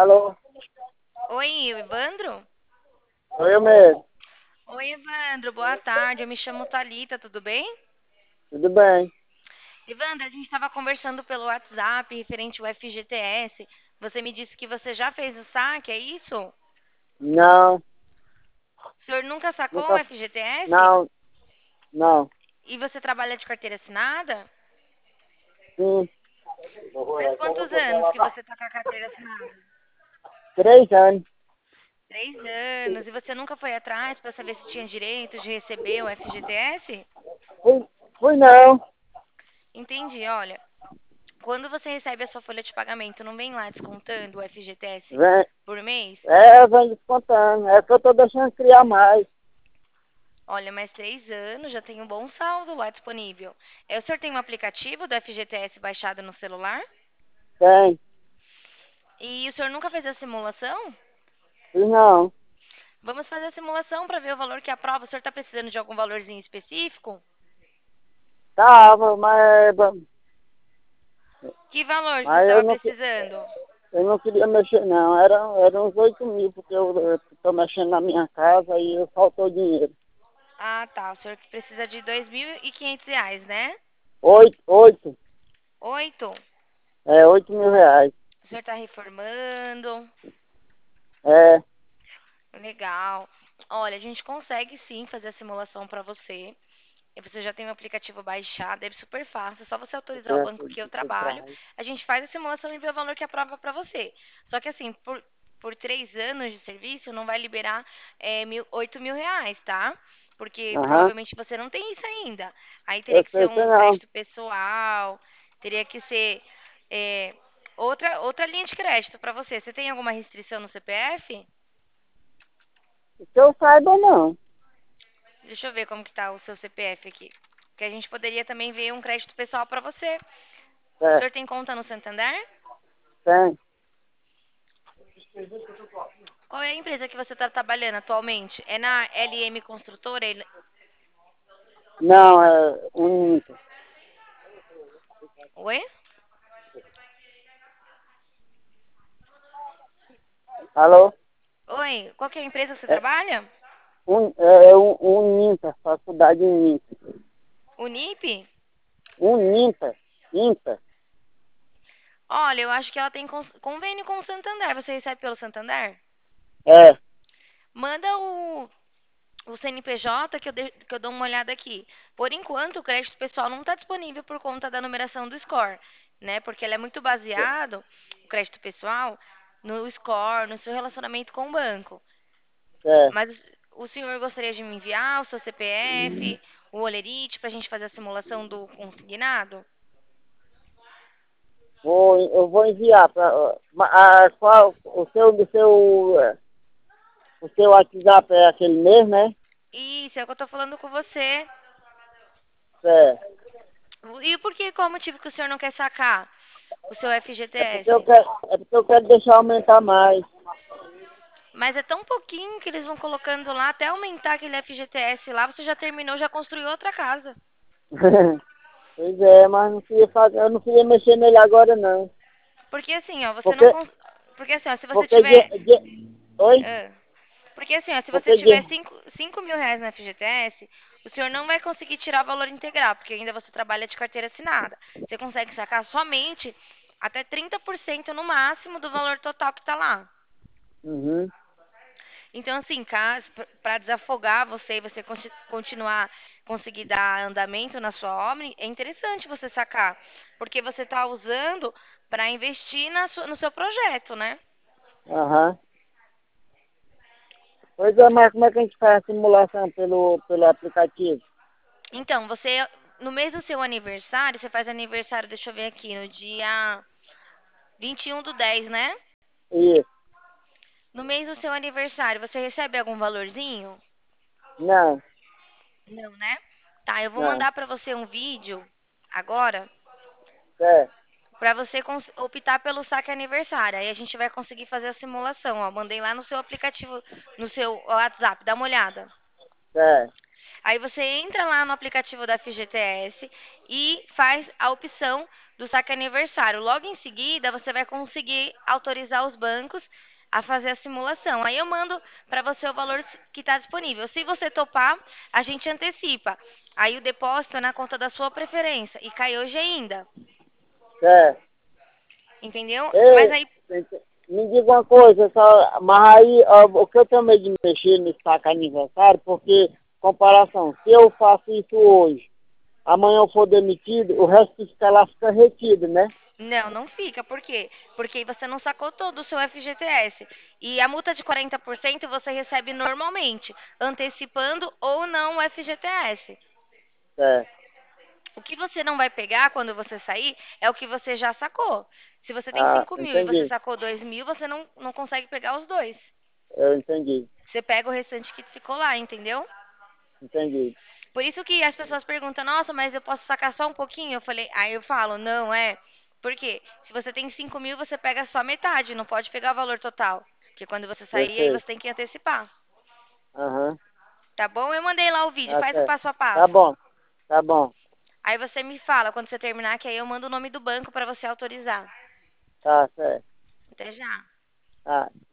Alô? Oi, Evandro? Sou eu mesmo. Oi, Evandro, boa tarde. Eu me chamo Thalita, tudo bem? Tudo bem? Evandro, a gente estava conversando pelo WhatsApp referente ao FGTS. Você me disse que você já fez o saque, é isso? O Não, senhor nunca sacou o nunca. FGTS? Não, não. E você trabalha de carteira assinada? Sim. Faz quantos anos que você está com a carteira assinada? 3 anos. 3 anos. E você nunca foi atrás para saber se tinha direito de receber o FGTS? Fui, fui não. Entendi, olha. Quando você recebe a sua folha de pagamento, não vem lá descontando o FGTS Vem, por mês? vem descontando. É que eu tô deixando criar mais. Olha, mais 3 anos, já tem um bom saldo lá disponível. O senhor tem um aplicativo do FGTS baixado no celular? Tem. E o senhor nunca fez a simulação? Fui não. Vamos fazer a simulação para ver o valor que aprova. O senhor está precisando de algum valorzinho específico? Tava, Que valor que você mas estava precisando? eu não queria mexer não. Era uns 8 mil, porque eu tô mexendo na minha casa e faltou dinheiro. Ah, tá. O senhor que precisa de R$ 2.500, né? Oito. 8. É, 8 mil reais. O senhor está reformando. É, Legal. Olha, a gente consegue sim fazer a simulação para você. E você já tem o aplicativo baixado, é super fácil, é só você autorizar o banco que eu trabalho, a gente faz a simulação e vê o valor que aprova para você. Só que assim, por 3 anos de serviço, não vai liberar 8 mil reais, tá? Porque aham. provavelmente você não tem isso ainda. Aí teria Eu que ser sei, sei um não. crédito pessoal, teria que ser é, outra linha de crédito para você. Você tem alguma restrição no CPF? Que eu saiba não. Deixa eu ver como que tá o seu CPF aqui. Que a gente poderia também ver um crédito pessoal para você. O É, senhor tem conta no Santander? tem. Qual é a empresa que você está trabalhando atualmente? É na LM Construtora? Não, é um. Oi? Alô? Oi, qual que é a empresa que você É trabalha? um INTA, faculdade INTA. Unip? Um INTA, INTA. Olha, eu acho que ela tem convênio com o Santander. Você recebe pelo Santander? É, Manda o CNPJ que eu dou uma olhada aqui. Por enquanto, o crédito pessoal não está disponível por conta da numeração do score, né? Porque ele é muito baseado, o crédito pessoal, no score, no seu relacionamento com o banco. é. Mas o senhor gostaria de me enviar o seu CPF, o olerite, para a gente fazer a simulação do consignado? Eu vou enviar para. Qual o seu WhatsApp é aquele mesmo, né? Isso, é o que eu estou falando com você. É. E por que, qual o motivo que o senhor não quer sacar o seu FGTS? É porque eu quero deixar aumentar mais. Mas é tão pouquinho que eles vão colocando lá, até aumentar aquele FGTS lá, você já terminou, já construiu outra casa. Pois é, mas não queria fazer, eu não queria mexer nele agora não. Porque assim, ó, você não Porque, porque assim, ó, se você porque tiver oi? ah, porque assim, ó, se você Porque tiver R$ 5.000 na FGTS, o senhor não vai conseguir tirar o valor integral, porque ainda você trabalha de carteira assinada. Você consegue sacar somente até 30% no máximo do valor total que está lá. uhum, Então, assim, caso para desafogar você e você continuar conseguir dar andamento na sua obra, é interessante você sacar, porque você está usando para investir no seu projeto, né? aham. Pois é, mas como é que a gente faz a simulação pelo aplicativo? Então, você no mês do seu aniversário, você faz aniversário, deixa eu ver aqui, no dia 21/10, né? Isso. No mês do seu aniversário, você recebe algum valorzinho? Não, Não, né? Tá, eu vou não. mandar para você um vídeo agora É, para você optar pelo saque aniversário. Aí a gente vai conseguir fazer a simulação, ó. Mandei lá no seu aplicativo, no seu WhatsApp, dá uma olhada. é. Aí você entra lá no aplicativo da FGTS e faz a opção do saque aniversário. Logo em seguida, você vai conseguir autorizar os bancos a fazer a simulação. Aí eu mando para você o valor que está disponível. Se você topar, a gente antecipa. Aí o depósito é na conta da sua preferência e cai hoje ainda. Certo. Entendeu? Mas Ei, aí me diga uma coisa, só, mas aí ó, o que eu tenho medo de mexer nesse saco aniversário, porque, comparação, se eu faço isso hoje, amanhã eu for demitido, o resto que fica lá fica retido, né? não, não fica. Por quê? Porque você não sacou todo o seu FGTS. E a multa de 40% você recebe normalmente, antecipando ou não o FGTS. Certo. O que você não vai pegar quando você sair é o que você já sacou. Se você tem Ah, 5 mil e você entendi, sacou 2 mil, você não consegue pegar os dois. eu entendi, Você pega o restante que ficou lá, entendeu? entendi. Por isso que as pessoas perguntam, nossa, mas eu posso sacar só um pouquinho? Eu falei, aí eu falo, não é. Por quê? Se você tem 5 mil, você pega só metade, não pode pegar o valor total. Porque quando você sair, aí Perfeito. você tem que antecipar. Aham, Tá bom? Eu mandei lá o vídeo, tá faz o certo. passo a Tá passo. bom, tá bom, Aí você me fala quando você terminar, que aí eu mando o nome do banco para você autorizar. tá certo. Até já. Tá.